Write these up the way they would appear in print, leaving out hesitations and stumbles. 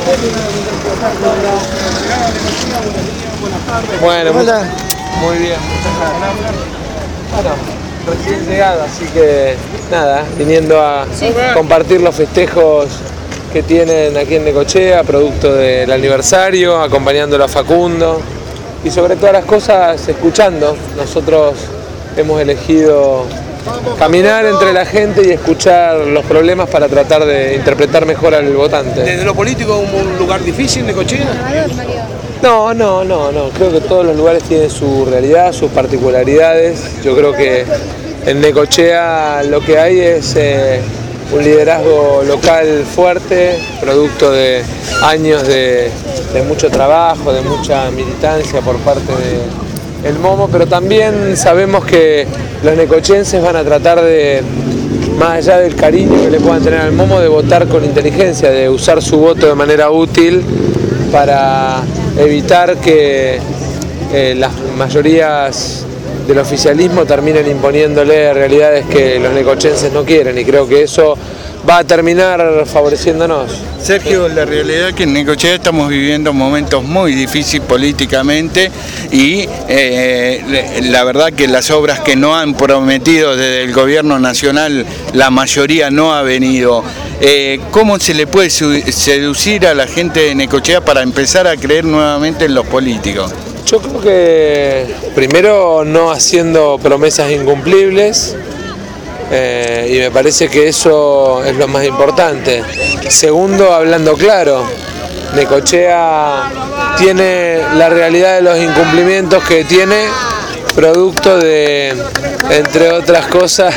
Bueno, muy bien, muchas gracias. Bueno, recién llegado, así que nada, viniendo a compartir los festejos que tienen aquí en Necochea, producto del aniversario, acompañándolo a Facundo y sobre todas las cosas escuchando. Nosotros hemos elegido caminar entre la gente y escuchar los problemas para tratar de interpretar mejor al votante. ¿Desde lo político es un lugar difícil, Necochea? No, creo que todos los lugares tienen su realidad, sus particularidades. Yo creo que en Necochea lo que hay es un liderazgo local fuerte, producto de años de mucho trabajo, de mucha militancia por parte del MOMO, pero también sabemos que los necochenses van a tratar de, más allá del cariño que le puedan tener al MOMO, de votar con inteligencia, de usar su voto de manera útil para evitar que las mayorías del oficialismo terminen imponiéndole realidades que los necochenses no quieren, y creo que eso va a terminar favoreciéndonos. Sergio, la realidad es que en Necochea estamos viviendo momentos muy difíciles políticamente y la verdad que las obras que no han prometido desde el gobierno nacional, la mayoría no ha venido. ¿Cómo se le puede seducir a la gente de Necochea para empezar a creer nuevamente en los políticos? Yo creo que primero no haciendo promesas incumplibles, y me parece que eso es lo más importante. Segundo, hablando claro. Necochea tiene la realidad de los incumplimientos que tiene, producto de, entre otras cosas,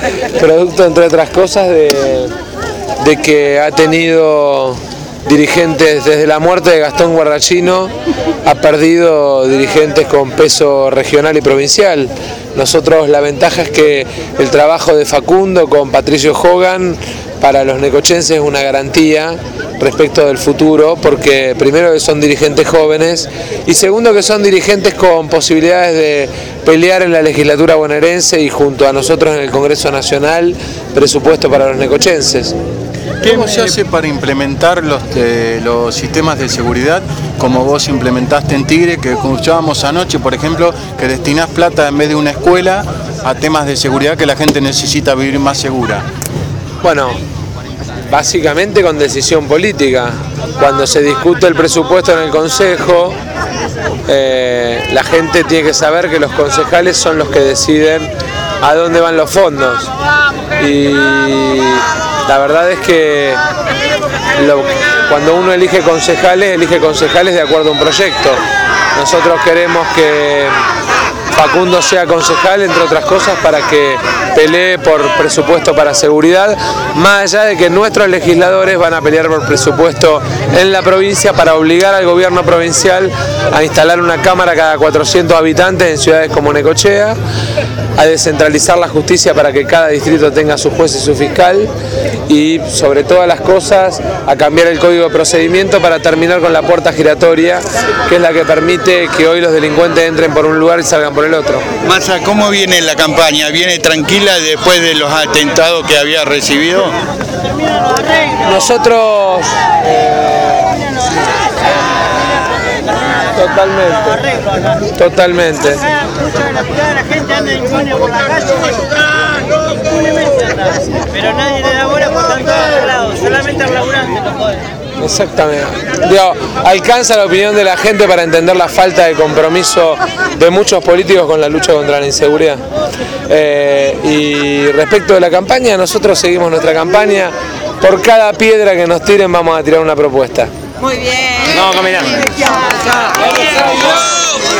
de que ha tenido dirigentes, desde la muerte de Gastón Guarrachino, ha perdido dirigentes con peso regional y provincial. Nosotros, la ventaja es que el trabajo de Facundo con Patricio Hogan para los necochenses es una garantía respecto del futuro, porque primero que son dirigentes jóvenes y segundo que son dirigentes con posibilidades de pelear en la legislatura bonaerense y junto a nosotros en el Congreso Nacional presupuesto para los necochenses. ¿Cómo se hace para implementar los sistemas de seguridad como vos implementaste en Tigre, que escuchábamos anoche, por ejemplo, que destinás plata en vez de una escuela a temas de seguridad que la gente necesita vivir más segura? Bueno, básicamente con decisión política. Cuando se discute el presupuesto en el Consejo, la gente tiene que saber que los concejales son los que deciden a dónde van los fondos. Y la verdad es que cuando uno elige concejales de acuerdo a un proyecto. Nosotros queremos que Facundo sea concejal, entre otras cosas, para que pelee por presupuesto para seguridad, más allá de que nuestros legisladores van a pelear por presupuesto en la provincia para obligar al gobierno provincial a instalar una cámara cada 400 habitantes en ciudades como Necochea, a descentralizar la justicia para que cada distrito tenga su juez y su fiscal, y sobre todas las cosas a cambiar el código de procedimiento para terminar con la puerta giratoria, que es la que permite que hoy los delincuentes entren por un lugar y salgan por el otro. Massa, ¿cómo viene la campaña? ¿Viene tranquila después de los atentados que había recibido? Nosotros totalmente. Mucha de la gente anda impune por la calle, impunemente anda. Pero nadie le da bola por tanto lado, solamente al laburante lo puede. Exactamente. Digo, alcanza la opinión de la gente para entender la falta de compromiso de muchos políticos con la lucha contra la inseguridad. Y respecto de la campaña, nosotros seguimos nuestra campaña. Por cada piedra que nos tiren vamos a tirar una propuesta. Muy bien. Vamos a caminar.